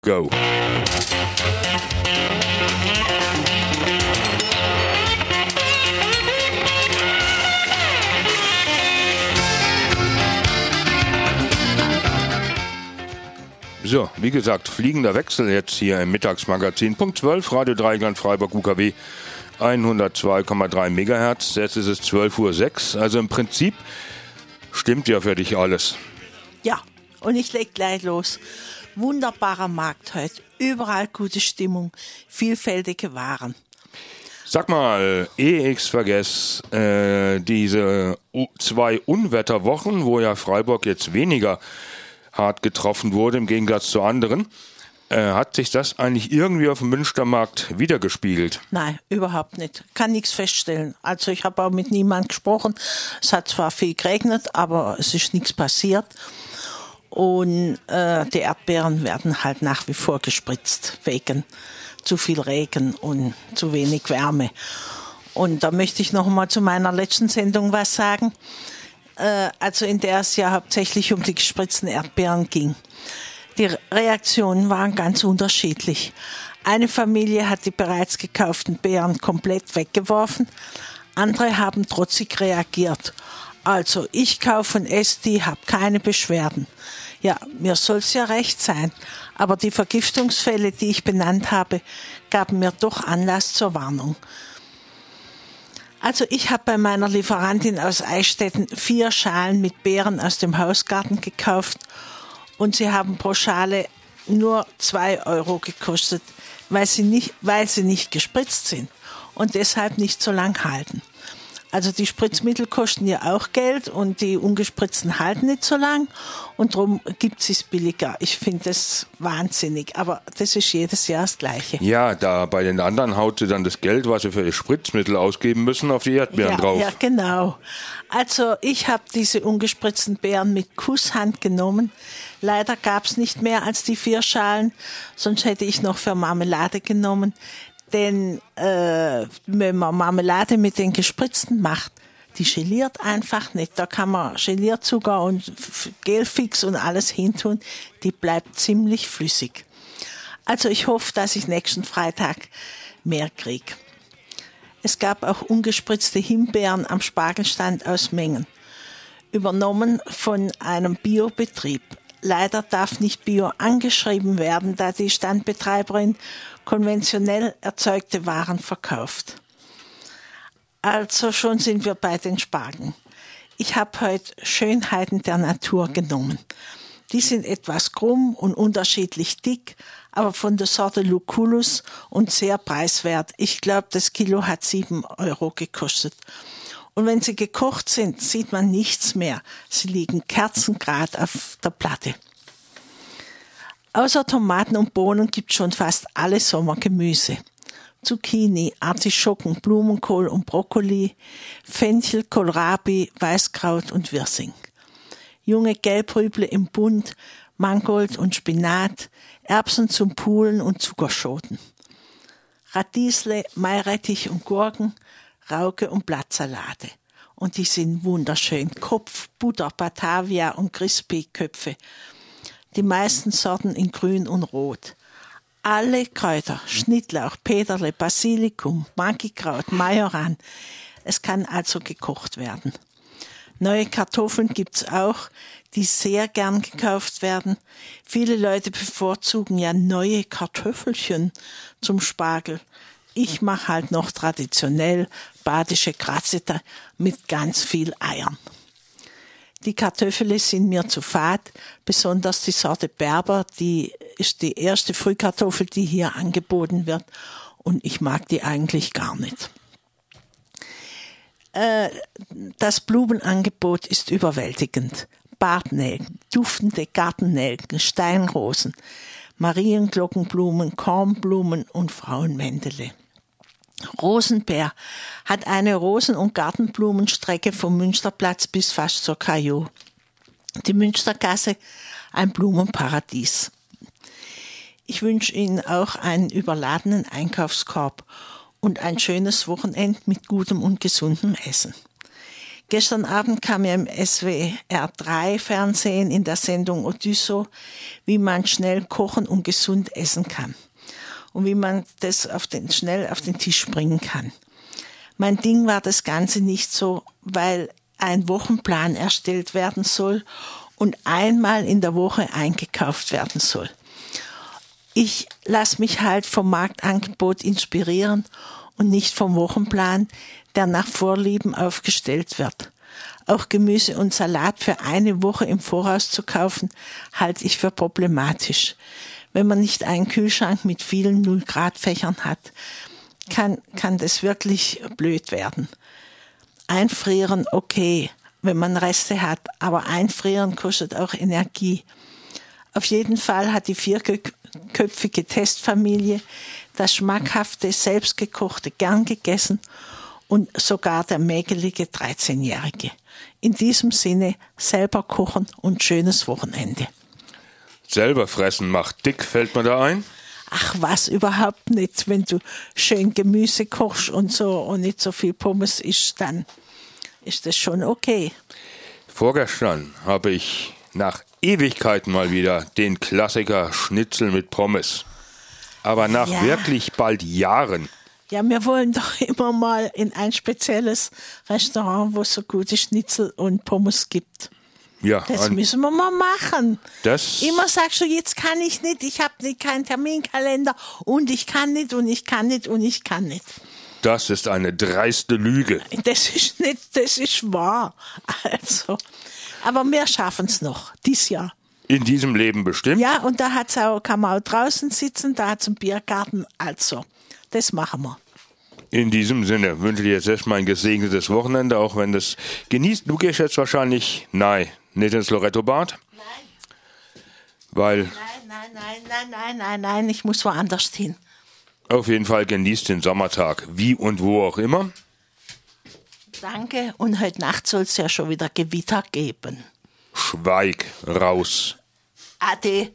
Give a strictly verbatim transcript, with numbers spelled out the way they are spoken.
Go. So, wie gesagt, fliegender Wechsel jetzt hier im Mittagsmagazin. Punkt zwölf, Radio Dreieckland Freiburg U K W hundertzwei Komma drei Megahertz. Jetzt ist es zwölf Uhr sechs. Also im Prinzip stimmt ja für dich alles. Ja, und ich leg gleich los. Wunderbarer Markt heute. Überall gute Stimmung, vielfältige Waren. Sag mal, ehe ich's vergesse, äh, diese U- zwei Unwetterwochen, wo ja Freiburg jetzt weniger hart getroffen wurde, im Gegensatz zu anderen, äh, hat sich das eigentlich irgendwie auf dem Münstermarkt wiedergespiegelt? Nein, überhaupt nicht. Kann nichts feststellen. Also ich habe auch mit niemandem gesprochen. Es hat zwar viel geregnet, aber es ist nichts passiert. Und äh, die Erdbeeren werden halt nach wie vor gespritzt, wegen zu viel Regen und zu wenig Wärme. Und da möchte ich noch mal zu meiner letzten Sendung was sagen. Äh, also in der es ja hauptsächlich um die gespritzten Erdbeeren ging. Die Reaktionen waren ganz unterschiedlich. Eine Familie hat die bereits gekauften Beeren komplett weggeworfen. Andere haben trotzig reagiert. Also ich kaufe und esse die, habe keine Beschwerden. Ja, mir soll's ja recht sein. Aber die Vergiftungsfälle, die ich benannt habe, gaben mir doch Anlass zur Warnung. Also ich habe bei meiner Lieferantin aus Eichstätten vier Schalen mit Beeren aus dem Hausgarten gekauft und sie haben pro Schale nur zwei Euro gekostet, weil sie nicht, weil sie nicht gespritzt sind und deshalb nicht so lang halten. Also die Spritzmittel kosten ja auch Geld und die ungespritzten halten nicht so lang und darum gibt es billiger. Ich finde das wahnsinnig, aber das ist jedes Jahr das Gleiche. Ja, da bei den anderen haut sie dann das Geld, was sie für die Spritzmittel ausgeben müssen, auf die Erdbeeren ja, drauf. Ja, genau. Also ich habe diese ungespritzten Beeren mit Kusshand genommen. Leider gab es nicht mehr als die vier Schalen, sonst hätte ich noch für Marmelade genommen. Denn äh, wenn man Marmelade mit den gespritzten macht, die geliert einfach nicht. Da kann man Gelierzucker und Gelfix und alles hintun. Die bleibt ziemlich flüssig. Also ich hoffe, dass ich nächsten Freitag mehr kriege. Es gab auch ungespritzte Himbeeren am Spargelstand aus Mengen. Übernommen von einem Biobetrieb. Leider darf nicht Bio angeschrieben werden, da die Standbetreiberin konventionell erzeugte Waren verkauft. Also schon sind wir bei den Spargeln. Ich habe heute Schönheiten der Natur genommen. Die sind etwas krumm und unterschiedlich dick, aber von der Sorte Lucullus und sehr preiswert. Ich glaube, das Kilo hat sieben Euro gekostet. Und wenn sie gekocht sind, sieht man nichts mehr. Sie liegen kerzengerad auf der Platte. Außer Tomaten und Bohnen gibt es schon fast alle Sommergemüse. Zucchini, Artischocken, Blumenkohl und Brokkoli, Fenchel, Kohlrabi, Weißkraut und Wirsing. Junge Gelbrüble im Bund, Mangold und Spinat, Erbsen zum Pulen und Zuckerschoten. Radiesle, Meerrettich und Gurken, Rauke und Blattsalate. Und die sind wunderschön. Kopf, Butter, Batavia und Crispy-Köpfe. Die meisten Sorten in grün und rot. Alle Kräuter, Schnittlauch, Peterle, Basilikum, Magikraut, Majoran. Es kann also gekocht werden. Neue Kartoffeln gibt's auch, die sehr gern gekauft werden. Viele Leute bevorzugen ja neue Kartoffelchen zum Spargel. Ich mache halt noch traditionell badische Grazzetta mit ganz viel Eiern. Die Kartoffeln sind mir zu fad, besonders die Sorte Berber, die ist die erste Frühkartoffel, die hier angeboten wird und ich mag die eigentlich gar nicht. Äh, das Blumenangebot ist überwältigend. Bartnelken, duftende Gartennelken, Steinrosen, Marienglockenblumen, Kornblumen und Frauenmändele. Rosenbär hat eine Rosen- und Gartenblumenstrecke vom Münsterplatz bis fast zur Caillou. Die Münstergasse, ein Blumenparadies. Ich wünsche Ihnen auch einen überladenen Einkaufskorb und ein schönes Wochenende mit gutem und gesundem Essen. Gestern Abend kam ja im S W R drei Fernsehen in der Sendung Odysso, wie man schnell kochen und gesund essen kann. Und wie man das auf den, schnell auf den Tisch bringen kann. Mein Ding war das Ganze nicht so, weil ein Wochenplan erstellt werden soll und einmal in der Woche eingekauft werden soll. Ich lasse mich halt vom Marktangebot inspirieren und nicht vom Wochenplan, der nach Vorlieben aufgestellt wird. Auch Gemüse und Salat für eine Woche im Voraus zu kaufen, halte ich für problematisch. Wenn man nicht einen Kühlschrank mit vielen null-Grad-Fächern hat, kann, kann das wirklich blöd werden. Einfrieren, okay, wenn man Reste hat, aber einfrieren kostet auch Energie. Auf jeden Fall hat die vierköpfige Testfamilie das schmackhafte, selbstgekochte gern gegessen und sogar der mägelige dreizehnjährige. In diesem Sinne, selber kochen und schönes Wochenende. Selber fressen macht dick, fällt mir da ein? Ach was, überhaupt nicht. Wenn du schön Gemüse kochst und so und nicht so viel Pommes isst, dann ist das schon okay. Vorgestern habe ich nach Ewigkeiten mal wieder den Klassiker Schnitzel mit Pommes. Aber nach Ja. wirklich bald Jahren. Ja, wir wollen doch immer mal in ein spezielles Restaurant, wo es so gute Schnitzel und Pommes gibt. Ja, Das an, müssen wir mal machen. das, Immer sagst du, jetzt kann ich nicht, ich habe nicht keinen Terminkalender und ich kann nicht und ich kann nicht und ich kann nicht. das ist eine dreiste Lüge. Das ist nicht, das ist wahr. Also, aber wir schaffen es noch, dieses Jahr. In diesem Leben bestimmt. Ja, und da hat's auch, kann man auch draußen sitzen, da hat's einen Biergarten, also, das machen wir. In diesem Sinne wünsche ich dir jetzt erstmal ein gesegnetes Wochenende, auch wenn das genießt. Du gehst jetzt wahrscheinlich, nein, nicht ins Loretto-Bad, Nein, weil nein, nein, nein, nein, nein, nein, nein, ich muss woanders hin. auf jeden Fall genießt den Sommertag, wie und wo auch immer. Danke, und heute Nacht soll es ja schon wieder Gewitter geben. Schweig raus. Ade.